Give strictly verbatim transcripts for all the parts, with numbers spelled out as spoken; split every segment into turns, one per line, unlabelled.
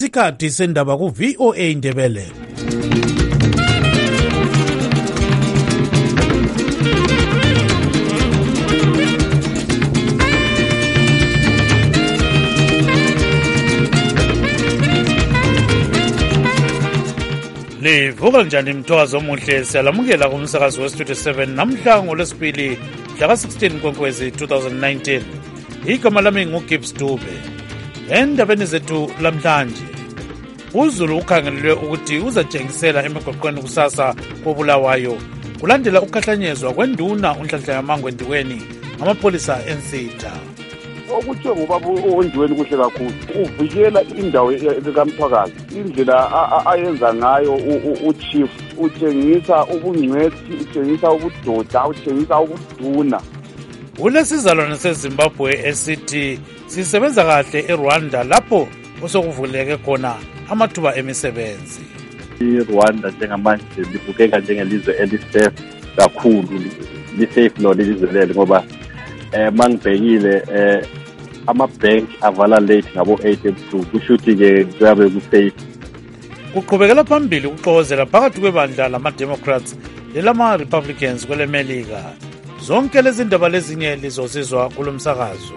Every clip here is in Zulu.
Isikhathi sendaba ku V O A Ndebele. Livuka njani mthwazo omuhle, siyalamukela kumsakazo we-Studio seven namhla ngolwesibili mhla sixteen Nkwenkwezi twenty nineteen. Igama lami nguGibbs Dube. Endabeni zethu lamhlanje, uZulu ukhangelelwe ukuthi uzatshengisela emigwaqweni kusasa koBulawayo kulandela ukukhahlanyezwa kwenduna uNhlanhla yaMangwendiweni ngamapolisa eNsitha.
Okuthiwa ngobaba uNdiweni kuhle kakhulu, uvikela indawo kaMthwakazi. Indlela ayenza ngayo uchief utshengisa ubungcwethi, utshengisa ubudoda, utshengisa ubuduna.
Ulesizalwane seZimbabwe esithi sisebenza kahle eRwanda lapho osokuvuleke khona amathuba emisebenzi.
iRwanda njengamanje libukeka njengelizwe elisafe kakhulu, lisafe lo lelizwe lelo ngoba eh mangibhekile eh ama-bank avala late ngabo eight ebusuku, kusho ukuthi-ke kuyabe kusafe.
Kuqhubekela phambili ukuxokozela phakathi kwebandla lama-Democrats lelama-Republicans kwele Melika. Zonke lezi ndaba lezinye lizozizwa kulo msakazo.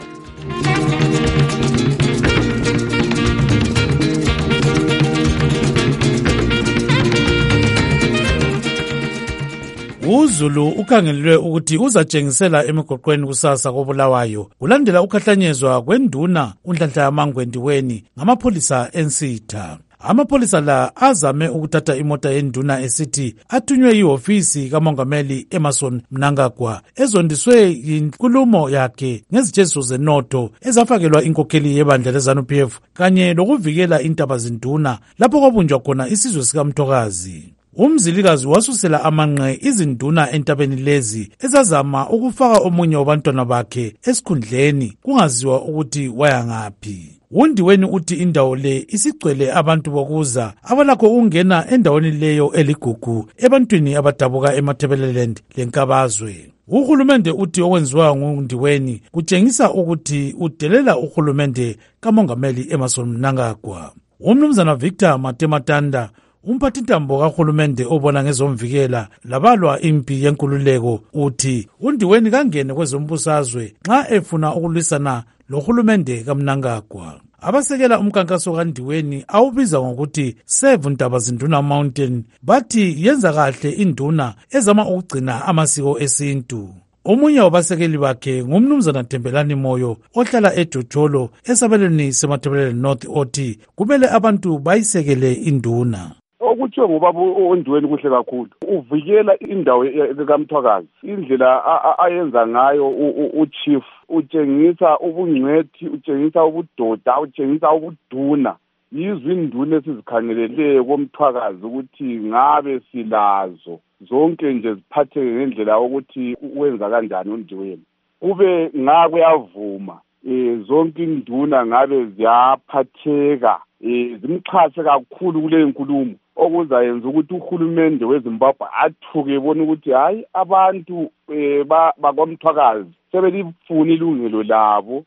uZulu ukhangelelwe ukuthi uzatshengisela emigwaqweni kusasa koBulawayo kulandela ukukhahlanyezwa kwenduna uNhlanhla yaMangwendiweni ngamapolisa eNsitha. Amapolisa la azame ukuthatha imota yenduna esithi athunywe ihofisi kaMongameli Emmerson Mnangagwa ezondiswe yinkulumo yakhe ngezitsheziso zenotho ezafakelwa inkokheli yebandla leZANU-P F kanye lokuvikela intaba zinduna lapho kwabunjwa khona isizwe sikaMthokazi. Umzilikazi wasusela amanqe izinduna entabeni lezi ezazama ukufaka omunye wabantwana bakhe esikhundleni kungaziwa ukuthi waya ngaphi. uNdiweni uthi indawo le isigcwele abantu bokuza abalakho ukungena endaweni leyo eligugu ebantwini abadabuka eMatabeleland leNkabazwe. Uhulumende uthi okwenziwa nguNdiweni kutshengisa ukuthi udelela uhulumende kaMongameli Emmerson Mnangagwa. Umnumzana Victor Matematanda, umphathintambo kahulumende obona ngezomvikela labalwa impi yenkululeko, uthi uNdiweni kangene kwezombusazwe nxa efuna ukulwisana lohulumende kaMnangagwa. Abasekela umkankaso kaNdiweni awubiza ngokuthi Save Ntaba Zinduna Mountain bathi yenza kahle induna ezama ukugcina amasiko esintu. Omunye wabasekeli bakhe ngumnumzana Thembelani Moyo ohlala eJojolo esabelweni seMatabeleland North othi kumele abantu bayisekele induna.
Okuthiwa ngobaba uNdiweni kuhle kakhulu, uvikela indawo kaMthwakazi. Indlela ayenza ngayo uchief utshengisa ubungcwethi, utshengisa ubudoda, utshengisa ubuduna. Yizwe induna esizikhangeleleyo koMthwakazi ukuthi ngabe silazo zonke nje ziphatheke ngendlela ukuthi wenza kanjani uNdiweni. Kube ngabe uyavuma eh zonke induna ngabe ziyaphatheka eh zimxhase kakhulu kule nkulumo, okuzayenza ukuthi uhulumende weZimbabwe athuke ebona ukuthi hayi abantu eh bakwaMthwakazi sebelifuna ilungelo labo,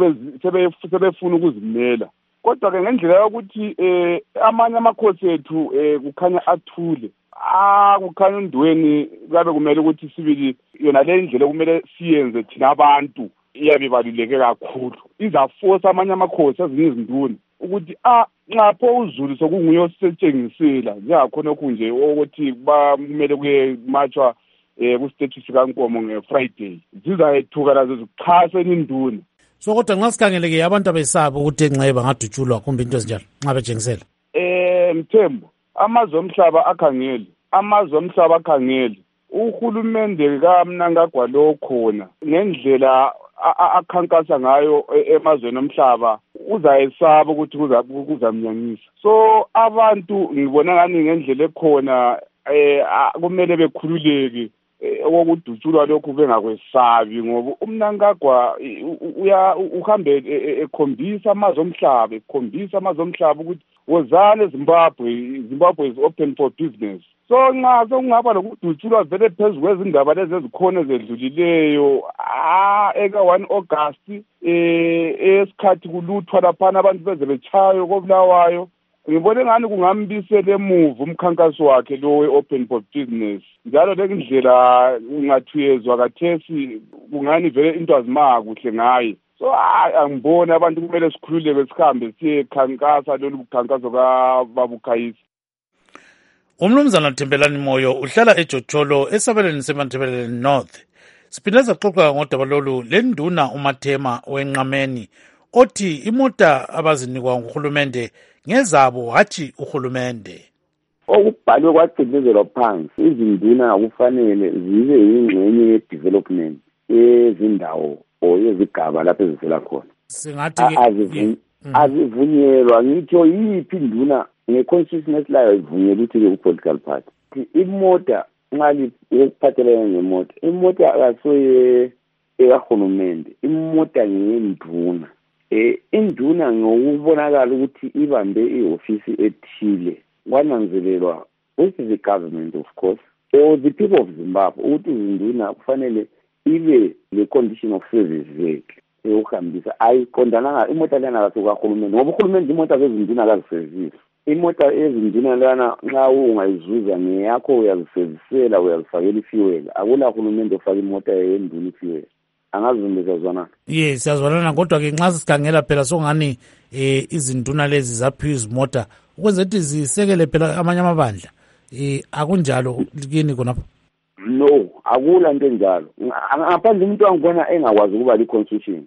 sebefuna ukuzimela. Kodwa ke ngendlela yokuthi eh amanye amakhosi ethu eh kukhanya athule, ah kukhanya uNdiweni kabe kumele ukuthi sibili yona le ndlela kumele siyenze thina abantu iyabe baluleke kakhulu. Izaforce amanye amakhosi ezinye izinduna ukuthi ah nxapho uZulu sokunguye osetshengisela njengakhona okhu nje ukuthi kumele kuye matchwa eh ku status kaNkomo ngeFriday, zizayethuka lazo zikuxhasa induna.
So kodwa nxa sikhangeleke abantu abesaba ukuthi enxeba ngadutshulwa kumbe into ezinjalo nxa betshengisela.
Eh Mthembu, amazwe omhlaba akhangele, amazwe omhlaba akhangele uhulumende kaMnangagwa lo khona ngendlela akhankasa ngayo emazweni omhlaba uzayesaba ukuthi kuzamnyanyisa. So abantu ngibona ngani ngendlela ekhona eh kumele bekhululeke okudutshulwa lokhu bengakwesabi, ngoba uMnangagwa uya uhambe ekhombisa amazwe omhlaba, ekhombisa amazwe omhlaba ukuthi wozane Zimbabwe, Zimbabwe is open for business. So nxa sokungaba lokudutshulwa vele phezu kwezindaba lezi ezikhona ezedlulileyo ah eka one August eh esikhathi kuluthwa laphana abantu beze bechayo koBulawayo ngibone ngani kungambisela emuva umkhankaso wakhe lo we-open for business njalo le ndlela ungathuyezwa kathesi kungani vele into azimaka kuhle ngaye. So angiboni abantu kumele sikhululeke sihambe siye khankasa lolu mkhankaso kaBabukhayisi.
Umnumzana Thembelani Moyo uhlala eJoJolo esabelweni seMatabeleland North. Siphinde saxoxa ngodaba lolu lenduna uMathema wenqameni othi imota abazinikwa nguhulumende ngezabo hathi uhulumende.
Okubhalwe kwagcizelelwa phansi izinduna akufanele zibe yingxenye ye-development yezindawo o yezigaba lapho ezisela khona.
Singathi
azivunyelwa ngitho yiphi induna nge-consciousness layo ivunyelwa ukuthi ku-political party. Imota ngali ukuphathelene ngemota, imota akasoye ekahulumende, imota ngeyenduna. Eh induna ngokubonakala ukuthi ibambe iofisi ethile kwananzelelwa with the government of course or the people of Zimbabwe ukuthi izinduna kufanele ibe le condition of service vehicle eyokuhambisa ayiqondananga imota lena kasukahulumende ngoba uhulumende imota zezinduna akaziservisi. Imota ezinduna lana nxa ungayizuza ngeyakho uyaziservisela uyazifakela ifuel akula uhulumende ofaka imota yenduna ifuel. Angazimbeza zona.
Yes, siyazwana kodwa ke nxa sikhangela phela songani eh izinduna lezi zaphiwa izimota ukwenza ukuthi zisekele phela amanye amabandla. Eh akunjalo kini khonapho.
No, akula into enjalo. Ngaphandle umuntu angibona engakwazi ukuba li constitution.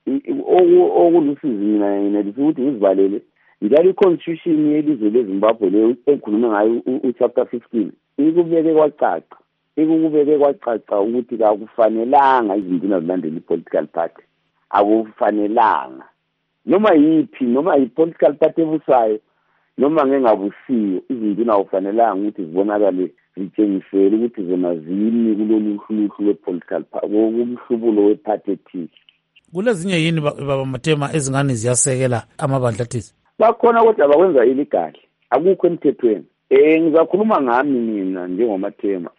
Okulusizi mina ngene ukuthi ngizibalele njalo i-constitution yelizwe leZimbabwe le ekhuluma ngayo u-chapter fifteen ikubeke kwacaca. Ikubeke kwacaca ukuthi akufanelanga izinduna zilandele i-political party. Akufanelanga. Noma yiphi noma i-political party ebusayo noma ngengabusiyo izinduna akufanelanga ukuthi zibonakale zitshengisele ukuthi zona zini kulolu hluhlu lwe-political party kumhlubulo we-party ethile.
Kulezinye yini baba Mathema ezingane ziyasekela amabandla athile?
Bakhona kodwa bakwenza iligali akukho emthethweni. Eh ngizakhuluma ngami mina njengoMathema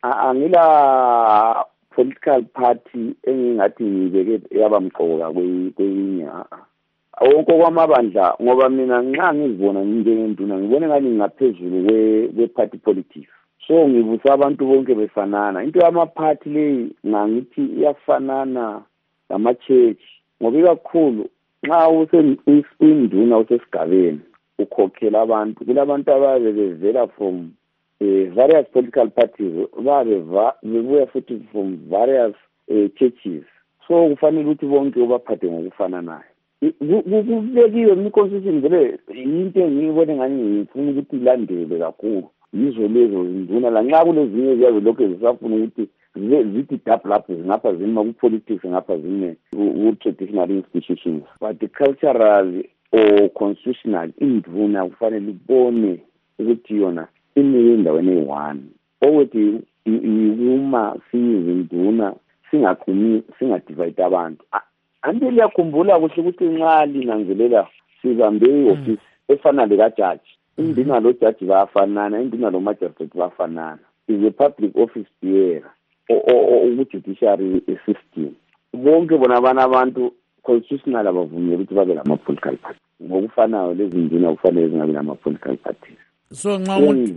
angila political party engingathi ngibeke yabamqoka kweyinye wonke kwamabandla ngoba mina nxa ngizibona njengenduna ngibone ngani ngaphezulu kwe-party politics. So ngibusa abantu bonke befanana into yama-party leyi ngangithi iyafanana nama-church ngoba ikakhulu nxa usenduna usesigabeni ukhokhela abantu kulabantu ababe bevela from uh, various political parties babe bebuya futhi from various uh, churches so kufanele ukuthi bonke ubaphathe ngokufananayo. Kubekiwe mi-constitution vele yinto engiyibone ngani ngifuna ukuthi ilandelwe kakhulu yizo lezo zinduna la nxa kulezinye ziyabe lokhu zisafuna ukuthi zithi double up ngapha zima ku-politics ngapha zime ku-traditional institutions but cultural or constitutional induna kufanele ibone ukuthi yona imile endaweni eyi-one okuthi uma siyizinduna singakhumi singadivide abantu. Anti liyakhumbula kuhle ukuthi nxa linanzelela sibambe i-ofisi efana lekajaji induna lo jaji bayafanana induna lo magistrate bayafanana is a public office bearer o-judiciary system bonke bona abana abantu constitutional abavunyelwa ukuthi babe lama-political party ngokufanayo lezi nduna kufanele zingabe lama-political parties.
So nxa umuntu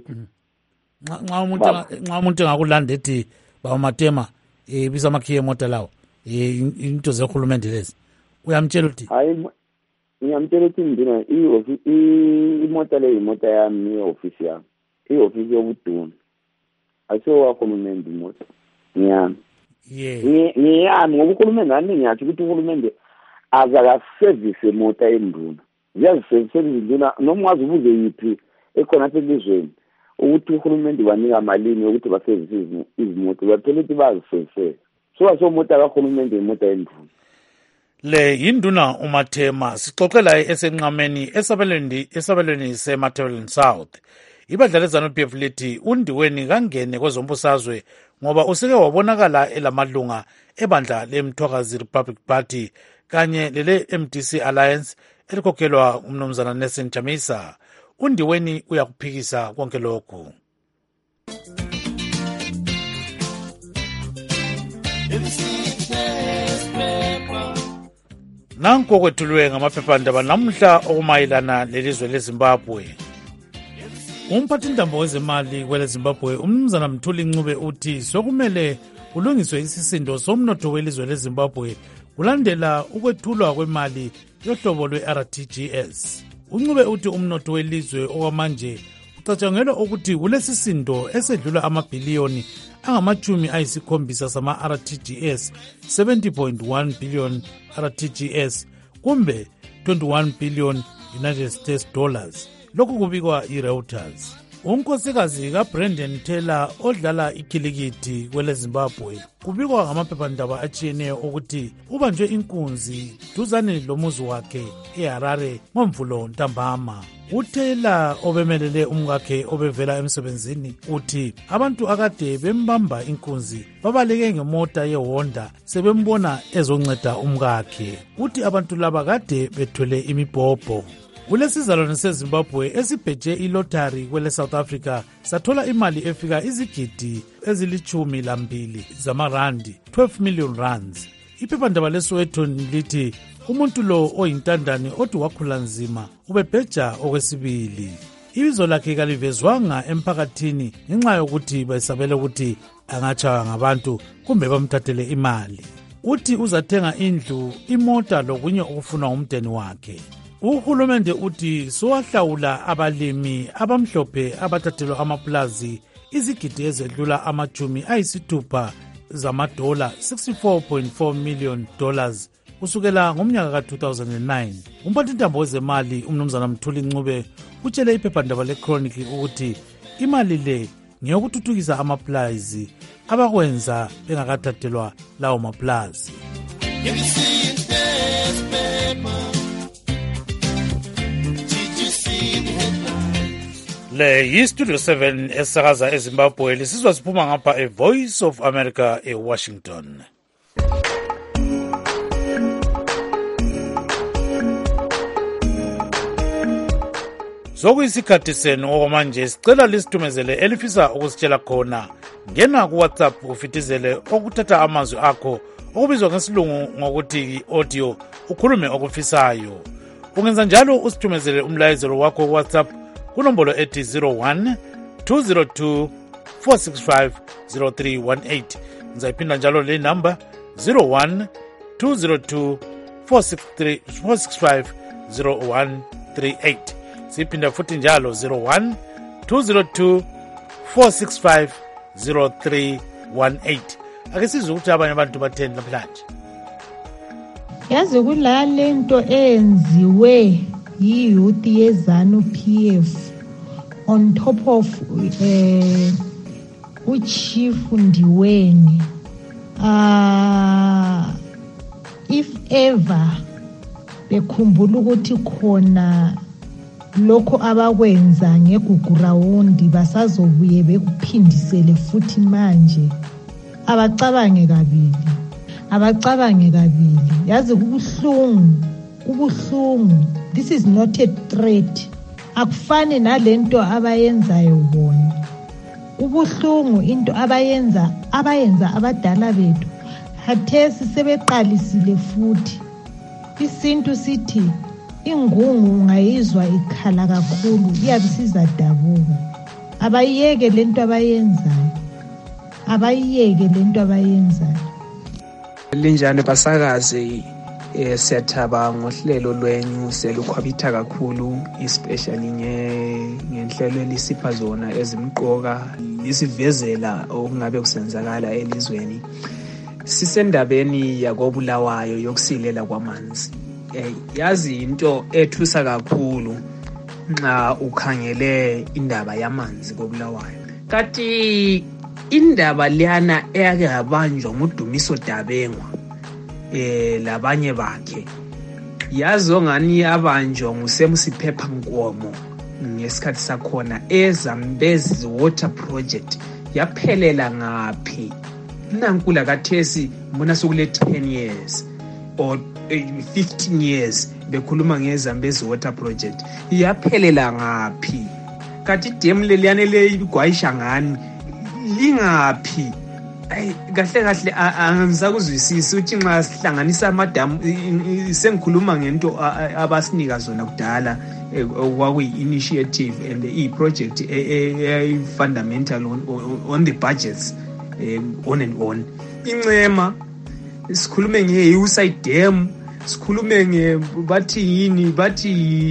nxa umuntu nxa umuntu engakulanda ethi baba Mathema eh bisa amakhiye emota lawo eh into zehulumende lezi uyamtshela ukuthi
hayi ngiyamtshela ukuthi ndina imota le imota yami i-office yami i-office yobuduna ayiso wahulumende imota ngiyami
yeah
ngiyami ngoba uhulumende nani ngiyathi ukuthi uhulumende azakaservice emota enduna ziyaziservice izinduna noma wazi ubuze yiphi ekhona apha elizweni ukuthi uhulumende wanika malini ukuthi baservice izimoto baphela ukuthi baziservice so asomota kahulumende imota enduna.
Le yinduna uMathema sixoxela esenqameni esabelweni esabelweni seMatabeleland South. Ibandla leZANU-P F lithi undiweni kangene kwezombusazwe ngoba useke wabonakala elamalunga ebandla leMthwakazi Republic Party kanye lele M D C Alliance elikhokhelwa umnumzana Nelson Chamisa. Undiweni uyakuphikisa konke lokhu. Nanku okwethulwe ngamaphephandaba namhla okumayelana lelizwe leZimbabwe. Umphathintambo wezemali kwele Zimbabwe umnumzana Mthuli Ncube uthi sokumele kulungiswe isisindo somnotho welizwe leZimbabwe kulandela ukwethulwa kwemali yohlobo lwe-R T G S. uNcube uthi umnotho welizwe okwamanje ucatshangelwa ukuthi kulesisindo esedlula amabhiliyoni angamachumi ayisikhombisa sama-R T G S seventy point one billion R T G S kumbe twenty-one billion United States dollars. Lokhu kubikwa i-Reuters. Unkosikazi kaBrandon Taylor odlala ikhilikithi kwele Zimbabwe kubikwa ngamaphephandaba atshiyeneyo ukuthi ubanjwe inkunzi duzane lomuzi wakhe eHarare ngomvulo ntambama. uTaylor obemelele umkakhe obevela emsebenzini uthi abantu akade bembamba inkunzi babaleke ngemota yeHonda sebembona ezonceda umkakhe. Uthi abantu laba kade bethwele imibhobho. Kulesizalwane seZimbabwe esibheje ilotari kwele South Africa sathola imali efika izigidi ezilichumi lambili zamarandi, twelve million rands. Iphephandaba leSoweto lithi umuntu lo oyintandane othi wakhula nzima ubebheja okwesibili. Ibizo lakhe kalivezwanga emphakathini ngenxa yokuthi bayisabele ukuthi angatshaywa ngabantu kumbe bamthathele imali. Uthi uzathenga indlu, imota lokunye okufuna umndeni wakhe. Uhulumende uthi sowahlawula abalimi abamhlophe abathathelwa amaplazi izigidi ezedlula amachumi ayisithupha zamadola, sixty-four point four million dollars kusukela ngomnyaka ka two thousand nine. Umphathintambo wezemali umnumzana Mthuli Ncube utshele iphephandaba leChronicle ukuthi imali le ngeyokuthuthukisa amaplazi abakwenza bengakathathelwa lawo maplazi. Le yi-Studio seven esakaza eZimbabwe lisizwa siphuma ngapha e-Voice of America e-Washington. Sokuyisikhathi senu okwamanje sicela lisithumezele elifisa ukusitshela khona. Ngena ku-WhatsApp ufitizele okuthatha amazwi akho okubizwa ngesilungu ngokuthi audio ukhulume okufisayo. Ungenza njalo usithumezele umlayezelo wakho ku-WhatsApp kunombolo ethi zero one two zero two four six five zero three one eight. Ngizayiphinda njalo le number zero one two zero two four six five zero one three eight. Siphinda futhi njalo zero one two zero two four six five zero three one eight. Ake sizwe ukuthi abanye abantu batheni namhlanje.
Yazi kulale nto enziwe yi-youth yeZanu P F on top of uh, uChief Ndiweni. Uh, if ever bekhumbula ukuthi khona lokho abakwenza ngegugurawondi basazobuye bekuphindisele futhi manje, abacabange kabili abacabange kabili yazi kubuhlungu kubuhlungu. This is not a threat. Akufane nalento abayenzayo bona. Kubuhlungu into abayenza abayenza abadala bethu. Hathesi sebeqalisile futhi. Isintu sithi ingungu ngayizwa ikhala kakhulu iyabisiza dabuka. Abayiyeke lento abayenzayo. Abayiyeke lento abayenzayo.
Linjani basakazi? Eh, siyathaba ngohlelo lwenyu, selukhwabitha kakhulu especially ngenhlelo elisipha zona ezimqoka isivezela okungabe kusenzakala elizweni. Sisendabeni yakobulawayo yokusilela kwamanzi. Eh, yazi into ethusa kakhulu nxa ukhangele indaba yamanzi kobulawayo. Kati indaba liyana eyake yabanjwa nguDumiso Dabengwa eh labanye bakhe, yazo ngani yabanjwa nguSemsiphepha Nkomo ngesikhathi sakhona eZambezi Water Project. Yaphelela ngaphi? Nankula kathesi mbona sokule ten years or fifteen years bekhuluma ngeZambezi Water Project. Yaphelela ngaphi? Kathi dam leliyane le igwayisha ngani lingaphi? Ay kahle kahle angisakuzwisisi uthi nxa sihlanganisa amadamu sengikhuluma ngento abasinika zona kudala okwakuyi-initiative and i-project fundamental on, on the budgets um, on and on. Incema sikhulume nge-Hillside Dam, sikhulume nge bathi yini bathi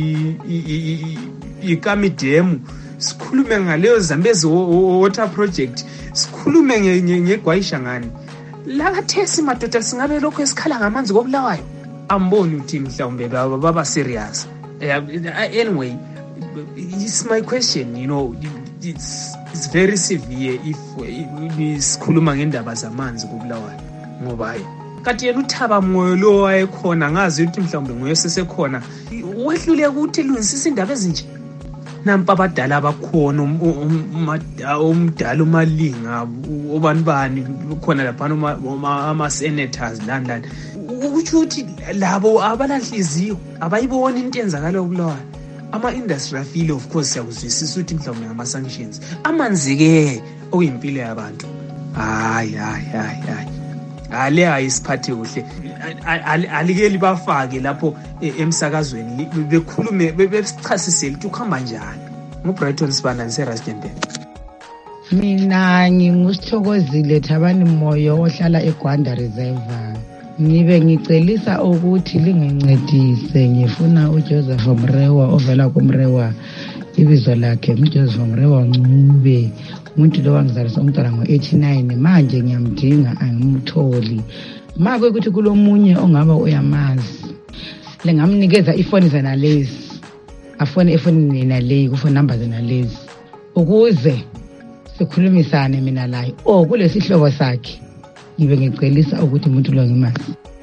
iKami Dam, sikhulume ngaleyo Zambezi water project, sikhulume ngegwayisha ngani. La kathesi madoda singabe lokho esikhala ngamanzi koBulawayo. Amboni uthi mhlawumbe baba serious. Anyway, it's my question, you know, it's it's very severe if sikhuluma ngendaba zamanzi koBulawayo ngoba hayi kathi yena uThaba Moyo lo wayekhona ngazi ukuthi mhlawumbe nguye sesekhona wehlule ukuthi lungisisa indaba ezinje nampa abadala abakhona umdala uMalinga obanibani khona lapha ama senators lani lani ukusho ukuthi labo abalanhliziyo abayibona into enzakala koBulawayo. Ama-industry afile of course siyakuzwisisa ukuthi mhlawumbe ngama-sanctions amanzi-ke okuyimpilo yabantu hayi hayi hayi hayi ale ayisiphathe kuhle alike libafake lapho emsakazweni bekhulume besichasisele ukuthi ukuhamba njani. nguBrighton Sibanda ngiseRustenburg.
Mina ngingusithokozile Thabani Moyo ohlala eGwanda Reservoir. Ngibe ngicelisa ukuthi lingincedise ngifuna uJoseph Mrewa ovela kuMrewa ibizo lakhe uJoseph Mrewa Ncube umuntu lo wangizalisa umntwana ngo-eighty-nine manje ngiyamdinga angimtholi make ukuthi kulomunye ongaba uyamazi lengamnikeza ifoni zena lezi afone ifoni nina leyi kufoni number zena lezi ukuze sikhulumisane mina laye oh kulesi hlobo sakhe ngibe ngicelisa ukuthi umuntu lo ngimazi.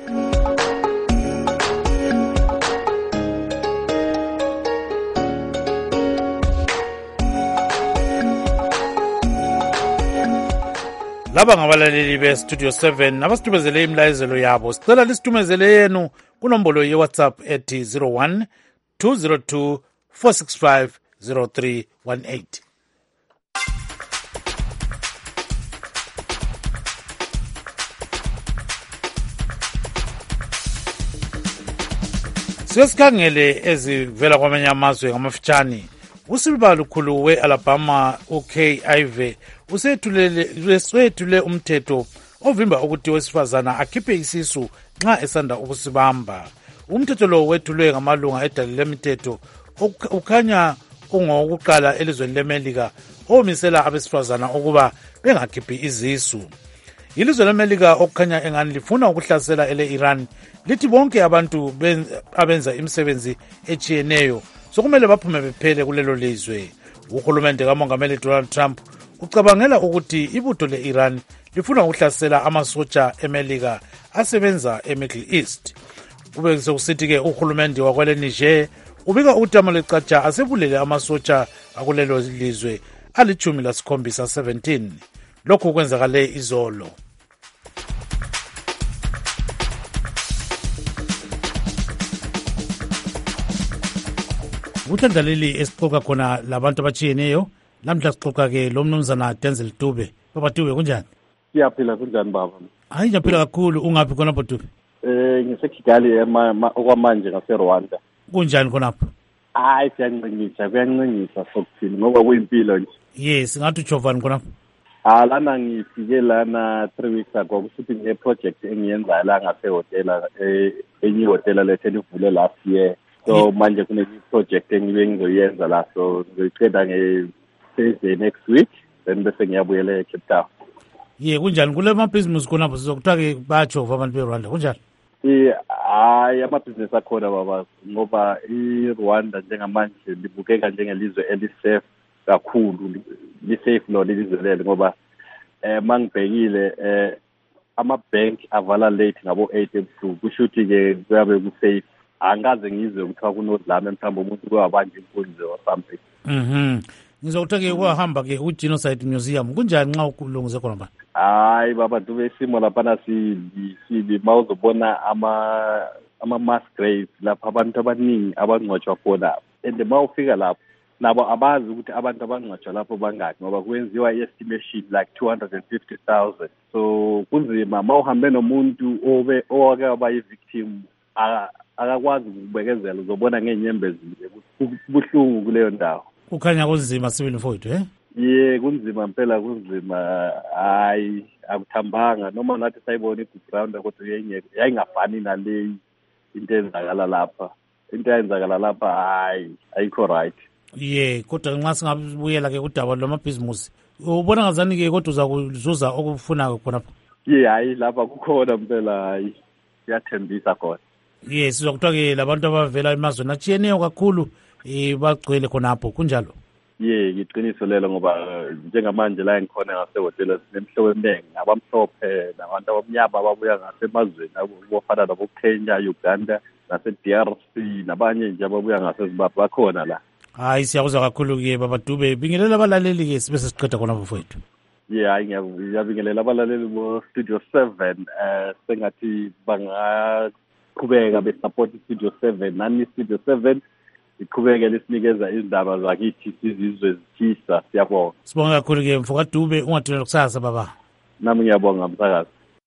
Laba ngabalaleli be-Studio seven nabasithumezele imlayezelo yabo sicela lisithumezele yenu kunombolo ye-WhatsApp ethi zero one two zero two four six five zero three one eight. Siyosikhangele ezivela kwamanye amazwe ngamafitshane. Usilba lukhulu we-Alabama uKay Ivey usethule umthetho ovimba ukuthi owesifazana akhiphe isisu nxa esanda ukusibamba. Umthetho lo wethulwe ngamalunga edali lemithetho ukhanya ungowokuqala elizweni leMelika omisela abesifazana ukuba bengakhiphi izisu. Ilizwe leMelika okukhanya engani lifuna ukuhlasela ele-Iran lithi bonke abantu abenza imisebenzi etshiyeneyo sokumele baphume bephele kulelo lizwe. Uhulumende kaMongameli Donald Trump ucabangela ukuthi ibutho le-Iran lifuna ukuhlasela amasotsha eMelika asebenza eMiddle East. Kube sekusithi-ke uhulumende wakwele Niger ubika ukuthi amalecatsha asebulele amasotsha akulelo lizwe alichumi lasikhombisa seventeen. Lokhu kwenzakale izolo. Uthandaleli esixoxa khona labantu abatshiyeneyo lamhla sixoxa ke lo mnumzana Denzel Dube. Baba Dube kunjani?
Siyaphila kunjani baba?
Hayi ngiyaphila kakhulu. Ungaphi khona Baba Dube?
Eh ngiseKigali okwamanje ngaseRwanda.
Kunjani khonapho?
Hayi siyanqinyisa kuyanqinyisa sokuthini ngoba kuyimpilo nje.
Yes ngathi ujovani khonapho?
Ah lana ngifike lana three weeks ago kusithi nge project engiyenza la ngasehotela enye hotela lethe livule last year. So manje kune project engibe ngizoyenza la so ngizoyiqeda nge Thursday next week then bese ngiyabuyela eCape Town.
Ye kunjani kule ma business khonapho sizokuthiwa ke bajova abantu beRwanda kunjani?
Eh hayi ama-business akhona baba ngoba iRwanda njengamanje libukeka njengelizwe elisafe kakhulu lisafe lo lelizwe lelo ngoba eh mangibhekile eh ama-bank avala late ngabo eight ebusuku kusho ukuthi-ke kuyabe kusafe. Angaze ngizwe kuthiwa kunodlame mhlawumbe umuntu kuyabanje inkunzi or something.
Mhm. Ngizokutha-ke kwahamba ke uGenocide Museum kunjani nxa ukulungize khona manje?
Hayi baba Dube isimo laphana sibi sibi mawuzobona ama ama mass graves lapha abantu abaningi abangcwatshwa khona and mawufika lapho nabo abazi ukuthi abantu abangcwatshwa lapho bangaki ngoba kwenziwa i-estimation like two hundred fifty thousand. So kunzima ma uhambe nomuntu obe owake waba yi-victim akakwazi ukubekezela uzobona ngenyembezi kubuhlungu kuleyo ndawo.
Kukhanya kunzima Sibili mfowethu eh?
Ye kunzima impela kunzima hayi akuthambanga noma nathi sayibona i-background kodwa yayingafani naleyi into eyenzakala lapha into eyenzakala lapha hayi ayikho right.
Ye kodwa nxa singabuyela ke kudaba lwamabhizimusi ubona ngazani ke kodwa uza kuzuza okufunayo khonapho.
Ye hayi lapha kukhona impela hayi siyathembisa khona.
Ye sizwa kuthiwa ke labantu abavela emazweni atshiyeneyo kakhulu eh bagcwele khonapho kunjalo.
Ye ngiqiniso lelo ngoba njengamanje la ngikhona ngasehotela sinemhlobo eminingi abamhlophe nabantu abamnyama ababuya ngasemazweni abofana nabo Kenya, Uganda nase-D R C nabanye nje ababuya ngaseZimbabwe bakhona la.
Hayi siyakuzwa kakhulu ke baba Dube bingelela abalaleli ke sibe sesiqeda khona mfowethu.
Ye hayi ngiyabingelela abalaleli bo Studio seven eh sengathi bangaqhubeka besupport Studio seven nani Studio seven iqhubeke lesinikeza izindaba zakithi sizizwe ezithisa siyabonga.
Sibonga kakhulu ke mfoka Dube ungadinela kusasa baba.
Nami ngiyabonga msakazi.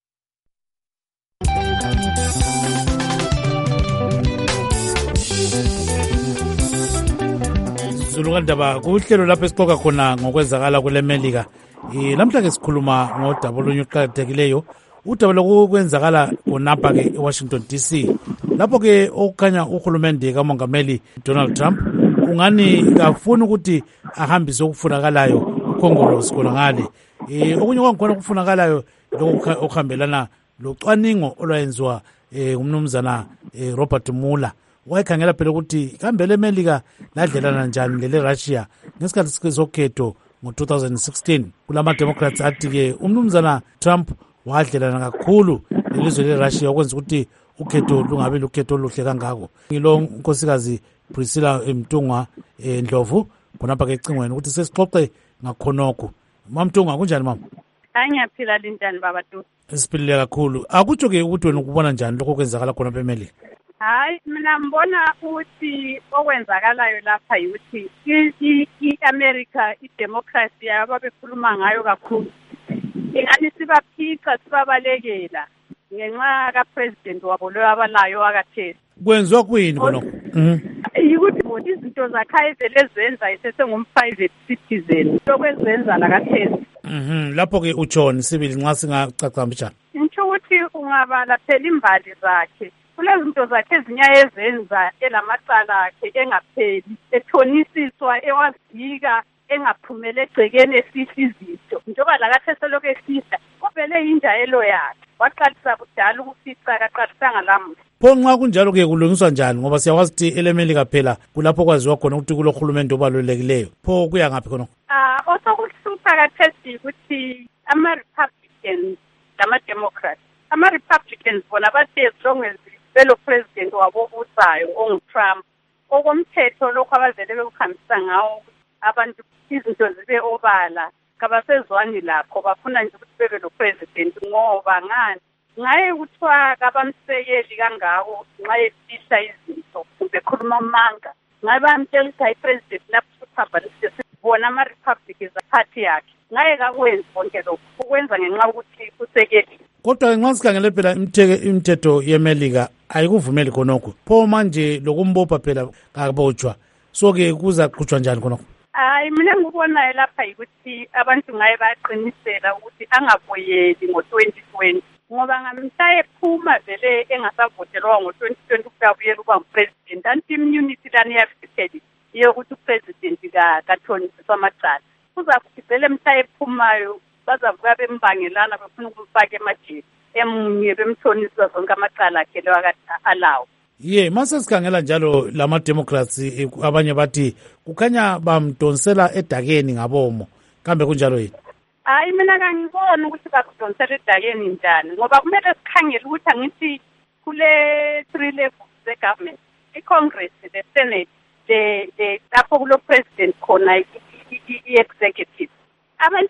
Zulukandaba kuhlelo lapho esixoxa khona ngokwenzakala kule Melika. Eh namhla ke sikhuluma ngodaba olunyuqathekileyo udaba lokwenzakala khonapha ke eWashington D C. Lapho ke okukhanya uhulumende kaMongameli Donald Trump ungani kafuna ukuthi ahambise okufunakalayo ukhongolose khona ngale. Eh okunye kwangikhona okufunakalayo lokuhambelana locwaningo olwayenziwa eh umnumzana Robert Mueller. Wayekhangela phela ukuthi kambe le Melika ladlelana njani lele Russia ngesikhathi sokhetho ngo two thousand sixteen. Kulama Democrats athi ke umnumzana Trump wadlelana kakhulu lelizwe leRussia ukwenza ukuthi ukhetho lungabe lukhetho oluhle kangako. Ngilo nkosikazi Priscilla Mtungwa eNdlovu khonapha ke ecingweni ukuthi sesixoxe ngakhonokho. Mamtungwa kunjani mama?
Hayi ngiyaphila lintani baba tu.
Siphilile kakhulu. Akutsho ke ukuthi wena ukubona njani lokho kwenzakala khona eMelika?
Hayi mina ngibona ukuthi okwenzakalayo lapha ukuthi i-America i-democracy ababekhuluma ngayo kakhulu ingani sibaphica sibabalekela ngenxa ka-president wabo lo abalayo akathesi.
Kwenziwa kuyini khonokho?
Yikuthi izinto zakhe ezele zenza isesengum-private citizen lokwenzenza lakathesi.
Mhm lapho ke uJohn Sibili nxa singacaca njani?
Ngisho ukuthi ungabala phela imbali zakhe kulezinto zakhe ezinya ezenza elamacala akhe engapheli ethonisiswa ewazika engaphumele egcekeni esihliziyo njengoba lakathese lokho esihla kuvele injayelo yakhe waqalisa kudala ukufica kaqalisanga lamuhla.
Pho nxa kunjalo ke kulungiswa njani ngoba siyakwazi ukuthi eleMelika phela kulapho kwaziwa khona ukuthi kulohulumende obalulekileyo pho kuya ngaphi khona?
Ah osokuhlupha kathesi ukuthi ama-Republicans nama-Democrats ama-Republicans bona bathi as long as velo president wabobusayo ongu-Trump okomthetho lokho abavele bekuhambisa ngawo abantu izinto zibe obala kabasezwani lapho bafuna nje ukuthi bebe lo president ngoba ngani ngaye kuthiwa kabamsekeli kangako nxa efihla izinto kumbe khuluma amanga ngaye bamtshela ukuthi hayi president lapho siphambanise bona ama-Republicans party yakhe ngaye kakwenzi konke lokhu ukwenza ngenxa ukuthi usekeli.
Kodwa nxa sikhangele phela imithetho yeMelika ayikuvumeli khonokho pho manje lokumbopha phela kabotshwa so ke kuza qhutshwa njani khonokho?
Hayi mina ngikubonayo lapha yikuthi abantu ngaye baqinisela ukuthi angabuyeli ngo-twenty twenty ngoba ngamhla ephuma vele engasavotelwa ngo-twenty twenty ukuyabuyela ukuba ngupresident anti-immunity lani yafipheli yokuthi upresident kathonisiswa amacala kuzakuthi vele mhla ephumayo bazavuka bembangelana befuna ukumfaka emajele emunye bemthonisa zonke amacala akhe leyo akade alawo.
Ye mase sikhangela njalo lama-Democrats abanye bathi kukhanya bamdonsela edakeni ngabomo kambe kunjalo yini?
Hayi mina kangiboni ukuthi bakudonsela edakeni njani ngoba kumele sikhangele ukuthi angithi kule three levels ze-government i-Congress, the Senate, the the lapho kulo president khona i-executive abantu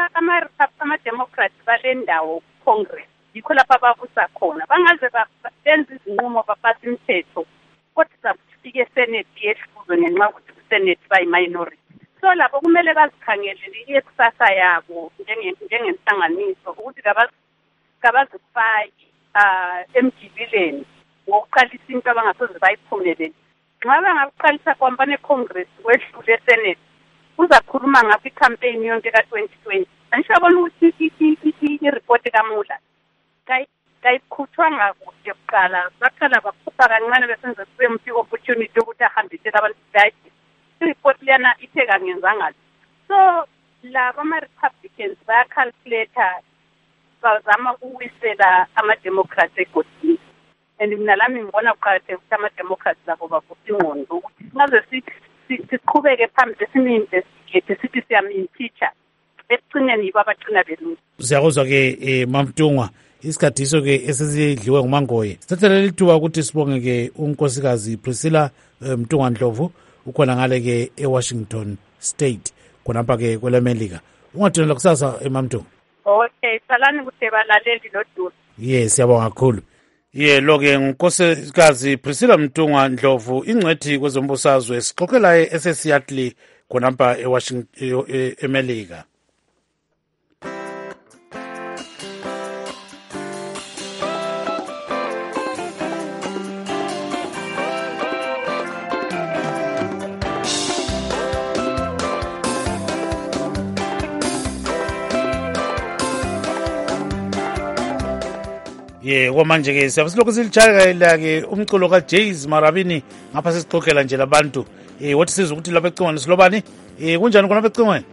ama-Democrats balendawo Congress yikho lapha babusa khona bangaze benza izinqumo bapasa imithetho kodwa sakufika eSenate yehluzwe ngenxa ukuthi Senate bayi-minority. So lapho kumele bazikhangelele ikusasa yabo njengenhlanganiso ukuthi kabazifaki emjibileni ngokuqalisa into abangasoze bayiphumelele. Nxa bangakuqalisa kwamba ne-Congress wedlule eSenate uzakhuluma ngaphi i-campaign yonke ka-twenty twenty. Angishabona ukuthi i-report kaMula kayikhutshwanga kuhle kuqala, baqala bakhupha kancane besenze kube mphi opportunity ukuthi ahambisele abantu bathi i-report liyana ithe kangenzanga. So laba ama-Republicans bayacalculator bazama ukuwisela ama-Democrats egodini, and mina lami ngibona kuqakatheke ukuthi ama-Democrats labo bavusa ingqondo ukuthi singaze siqhubeke phambili sini-investigate sithi siyam-impeacha ekugcineni yibo abagcina belunga.
Siyakuzwa-ke um Mamtungwa, isikhathiso ke esesidliwe nguMangoye. Sithathele lithuba ukuthi sibonge-ke unkosikazi Priscilla Mtungwa Ndlovu ukhona ngale-ke eWashington State khonapha-ke kwelemelika. Ungathunela kusasa eMamtungwa.
Okay, salani kude balaleli lodulu.
Yes, siyabonga kakhulu. Ye lo-ke ngunkosikazi Priscilla Mtungwa Ndlovu ingcwethi kwezombusazwe sixoxela eseSeattle khonapha eWashington eMelika. Ye kwamanje ke siyabe silokhu silitshayela-ke umculo kaJays Marabini ngapha sesixoxela nje labantu eh wathi sizwe ukuthi lapha ecingweni silobani eh kunjani khona lapha ecingweni.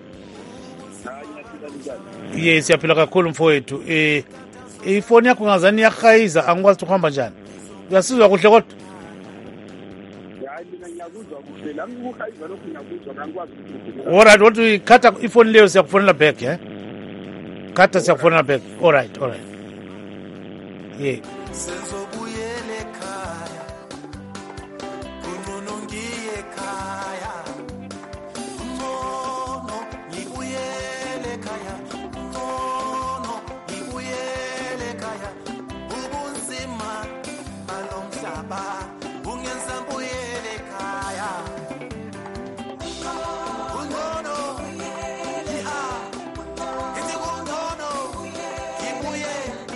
Ye siyaphila kakhulu mfowethu eh ifoni yakho ngazani iyahayiza angikwazi ukuhamba njani uyasizwa kuhle kodwa.
Hayi mina ngiyakuzwa kuhle lami ukuhayiza lokhu ngiyakuzwa angikwazi ukuthi.
Alright, wathi khatha ifoni leyo siyakufonela back eh khatha siyakufonela back. Alright, alright. Yeah.
Sezobuyele ekhaya kunqono ngiye ekhaya ngono ngibuyele ekhaya ngono ngibuyele ekhaya ubunzima balomhlaba bungenza ngibuyele ekhaya ngono iha ithi ngono ngibuye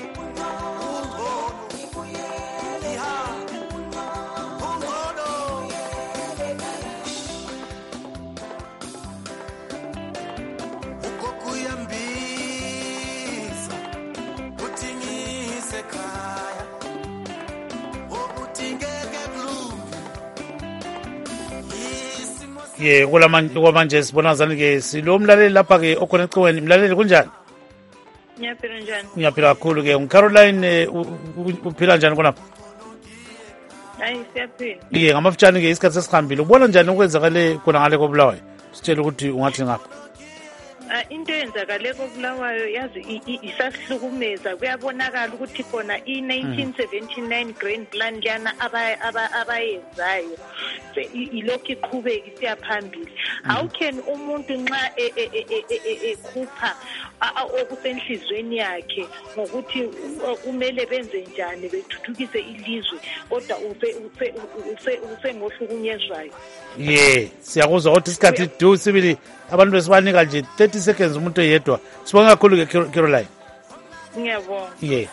ye kulamanje kwamanje sibona zani-ke silo mlaleli lapha-ke okhona ecingweni. Mlaleli kunjani?
Ngiyaphila njani?
Ngiyaphila kakhulu-ke. UCaroline uphila njani khonapha?
Hayi siyaphila.
Ye ngamafutshane-ke isikhathi sesihambile ubona njani okwenzakale khona ngale koBulawayo? Sitshele ukuthi ungathi ngapha.
Into eyenzakale koBulawayo yazi isasihlukumeza. Kuyabonakala ukuthi khona i-nineteen seventy-nine Grand Plan liyana abayenzayo ilokhu iqhubeka isiya phambili. How can umuntu nxa ekhupha okusenhlizweni yakhe ngokuthi kumele benze njani bethuthukise ilizwe kodwa usengohlukunyezwayo?
Ye siyakuzwa ukuthi isikhathi du sibili abantu besibanika nje thirty seconds umuntu oyedwa. Sibonga kakhulu-ke Caroline.
Ngiyabonga.
Ye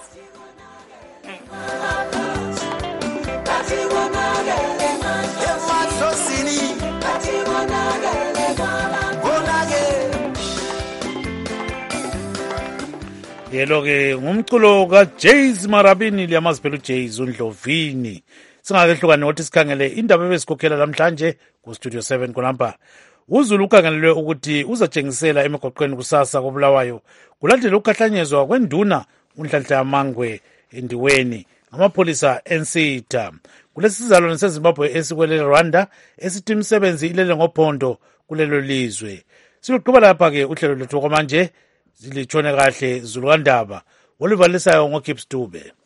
yelo-ke ngumculo kaJays Marabini liyamazi phela uJays uNdlovini. Singakehlukane ukuthi sikhangele indaba ebesikhokhela namhlanje ku-Studio seven khonapha. uZulu ukhangelelwe ukuthi uzatshengisela emigwaqweni kusasa koBulawayo kulandela ukukhahlanyezwa kwenduna uNhlanhla Yamangwe endiweni ngamapholisa eNsitha. Kulesi sizalwane seZimbabwe esikwele Rwanda esithi imisebenzi ilele ngophondo kulelo lizwe. Siyoqhubeka lapha-ke uhlelo lwethu kwamanje zilitshone kahle Zulu kaNdaba oluvalisayo ngoGibbs Dube.